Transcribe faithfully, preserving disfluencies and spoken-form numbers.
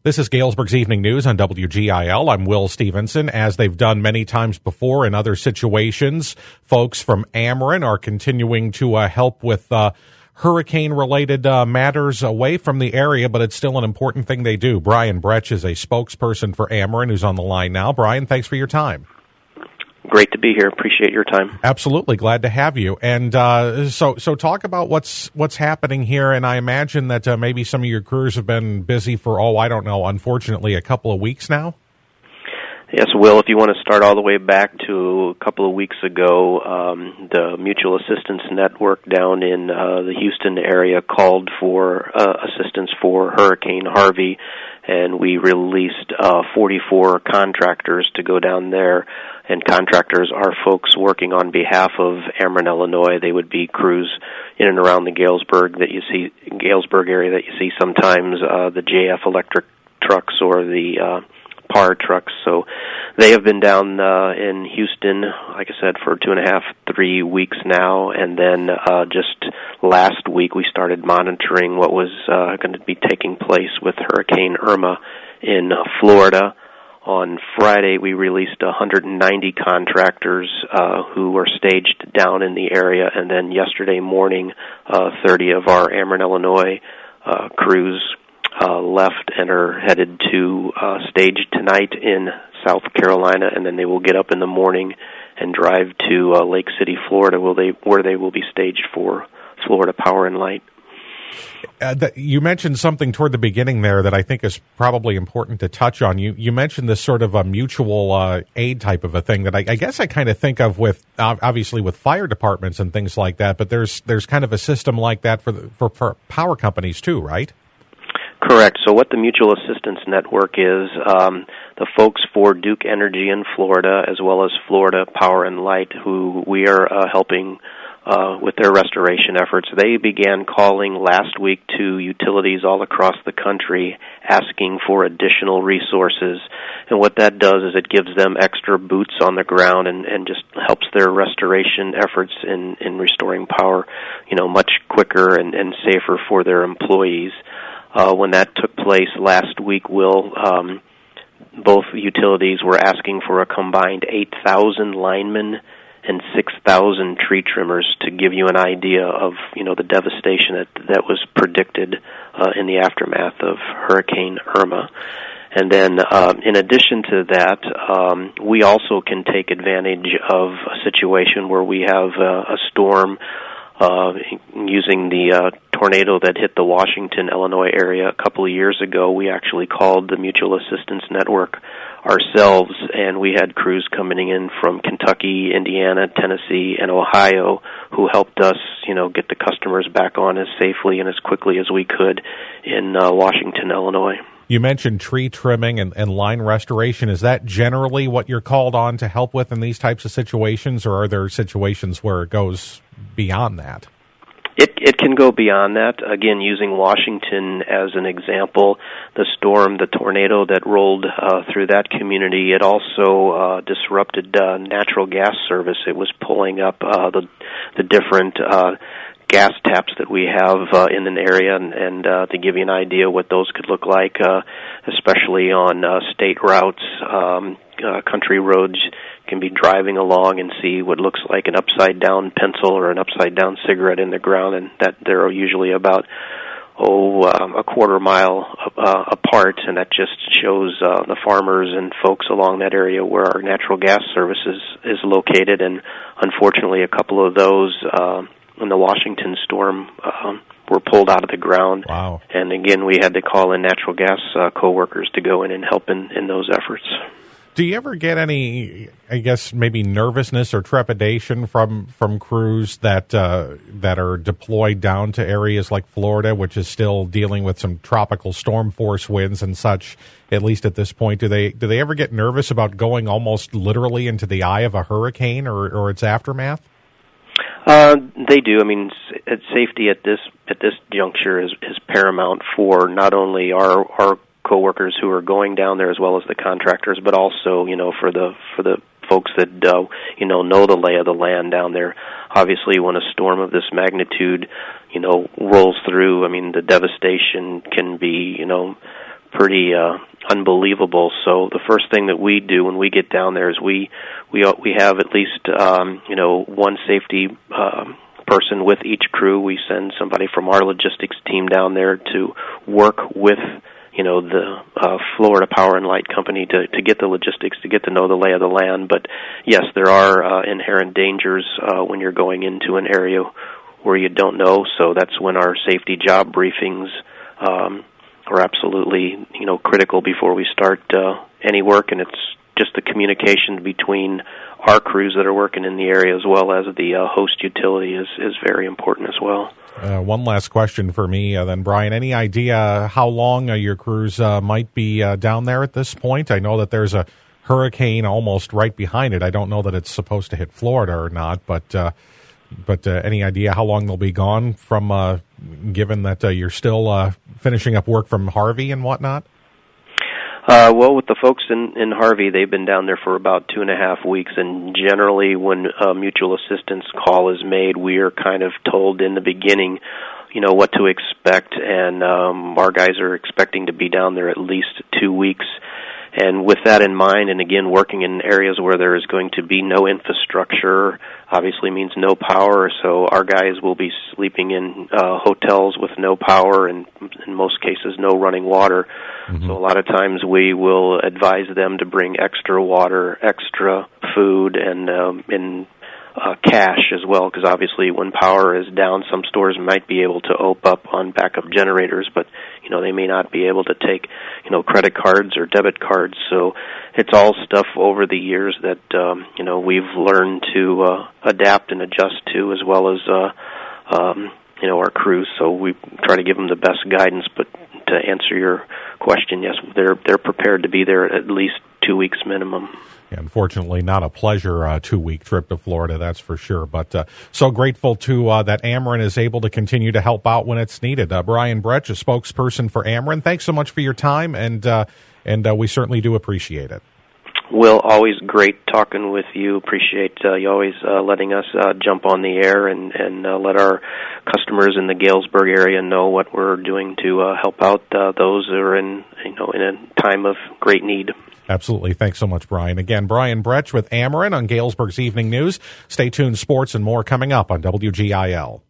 This is Galesburg's Evening News on W G I L. I'm Will Stevenson. As they've done many times before in other situations, folks from Ameren are continuing to uh, help with uh, hurricane-related uh, matters away from the area, but it's still an important thing they do. Brian Bretsch is a spokesperson for Ameren who's on the line now. Brian, thanks for your time. Great to be here. Appreciate your time. Absolutely. Glad to have you. And uh, so so talk about what's what's happening here. And I imagine that uh, maybe some of your crews have been busy for, oh, I don't know, unfortunately, a couple of weeks now? Yes, Will, if you want to start all the way back to a couple of weeks ago, um, the Mutual Assistance Network down in uh, the Houston area called for uh, assistance for Hurricane Harvey, and we released uh, forty-four contractors to go down there. And contractors are folks working on behalf of Ameren, Illinois. They would be crews in and around the Galesburg that you see, Galesburg area that you see sometimes, uh, the J F electric trucks or the uh, P A R trucks. So they have been down uh, in Houston, like I said, for two and a half, three weeks now. And then uh, just last week we started monitoring what was uh, going to be taking place with Hurricane Irma in uh, Florida. On Friday, we released one hundred ninety contractors uh, who were staged down in the area, and then yesterday morning, uh, thirty of our Ameren, Illinois uh, crews uh, left and are headed to uh, stage tonight in South Carolina, and then they will get up in the morning and drive to uh, Lake City, Florida, where they, where they will be staged for Florida Power and Light. Uh, the, you mentioned something toward the beginning there that I think is probably important to touch on. You you mentioned this sort of a mutual uh, aid type of a thing that I, I guess I kind of think of with uh, obviously with fire departments and things like that. But there's there's kind of a system like that for the, for, for power companies too, right? Correct. So what the Mutual Assistance Network is, um, the folks for Duke Energy in Florida, as well as Florida Power and Light, who we are uh, helping Uh, with their restoration efforts, they began calling last week to utilities all across the country asking for additional resources. And what that does is it gives them extra boots on the ground and, and just helps their restoration efforts in, in restoring power, you know, much quicker and, and safer for their employees. Uh, when that took place last week, Will, um, both utilities were asking for a combined eight thousand linemen and six thousand tree trimmers, to give you an idea of, you know, the devastation that that was predicted uh, in the aftermath of Hurricane Irma. And then, uh, in addition to that, um, we also can take advantage of a situation where we have uh, a storm uh, using the uh, tornado that hit the Washington, Illinois area a couple of years ago. We actually called the Mutual Assistance Network ourselves, and we had crews coming in from Kentucky, Indiana, Tennessee, and Ohio who helped us, you know, get the customers back on as safely and as quickly as we could in uh, Washington, Illinois. You mentioned tree trimming and, and line restoration. Is that generally what you're called on to help with in these types of situations, or are there situations where it goes beyond that? It it can go beyond that. Again, using Washington as an example, the storm, the tornado that rolled uh, through that community, it also uh, disrupted uh, natural gas service. It was pulling up uh, the the different uh, gas taps that we have uh, in an area, and, and uh, to give you an idea what those could look like, uh, especially on uh, state routes, um, uh, country roads. Can be driving along and see what looks like an upside-down pencil or an upside-down cigarette in the ground, and that they're usually about, oh, um, a quarter mile uh, apart, and that just shows uh, the farmers and folks along that area where our natural gas service is, is located, and unfortunately a couple of those uh, in the Washington storm um, were pulled out of the ground. Wow. And again, we had to call in natural gas uh, co-workers to go in and help in, in those efforts. Do you ever get any, I guess, maybe nervousness or trepidation from, from crews that uh, that are deployed down to areas like Florida, which is still dealing with some tropical storm force winds and such, at least at this point? Do they do they ever get nervous about going almost literally into the eye of a hurricane or, or its aftermath? Uh, they do. I mean, safety at this at this juncture is, is paramount for not only our our coworkers who are going down there as well as the contractors, but also, you know, for the for the folks that uh, you know know the lay of the land down there. Obviously, when a storm of this magnitude, you know, rolls through, I mean, the devastation can be, you know, pretty uh, unbelievable. So the first thing that we do when we get down there is we we we have at least um, you know one safety uh, person with each crew. We send somebody from our logistics team down there to work with you know the uh, Florida Power and Light Company to to get the logistics, to get to know the lay of the land. But yes, there are uh, inherent dangers uh, when you're going into an area where you don't know. So that's when our safety job briefings um, are absolutely you know critical before we start uh, any work, and it's just the communication between our crews that are working in the area as well as the uh, host utility is, is very important as well. Uh, one last question for me uh, then, Brian. Any idea how long uh, your crews uh, might be uh, down there at this point? I know that there's a hurricane almost right behind it. I don't know that it's supposed to hit Florida or not, but uh, but uh, any idea how long they'll be gone from, uh, given that uh, you're still uh, finishing up work from Harvey and whatnot? Uh, well, with the folks in, in Harvey, they've been down there for about two and a half weeks, and generally when a mutual assistance call is made, we are kind of told in the beginning, you know, what to expect, and um, our guys are expecting to be down there at least two weeks. And with that in mind, and again, working in areas where there is going to be no infrastructure, obviously means no power, so our guys will be sleeping in uh, hotels with no power and, in most cases, no running water. Mm-hmm. So a lot of times we will advise them to bring extra water, extra food, and um, in uh, cash as well, because obviously when power is down, some stores might be able to open up on backup generators, but you know they may not be able to take you know credit cards or debit cards. So it's all stuff over the years that um, you know we've learned to uh, adapt and adjust to, as well as uh, um, you know our crews. So we try to give them the best guidance. But to answer your question, yes, they're they're prepared to be there at least two weeks minimum. Yeah, unfortunately, not a pleasure uh, two-week trip to Florida, that's for sure. But uh, so grateful to uh, that Ameren is able to continue to help out when it's needed. Uh, Brian Bretsch, a spokesperson for Ameren, thanks so much for your time, and uh, and uh, we certainly do appreciate it. Will, always great talking with you. Appreciate uh, you always uh, letting us uh, jump on the air and, and uh, let our customers in the Galesburg area know what we're doing to uh, help out uh, those who are in you know in a time of great need. Absolutely. Thanks so much, Brian. Again, Brian Bretsch with Ameren on Galesburg's Evening News. Stay tuned. Sports and more coming up on W G I L.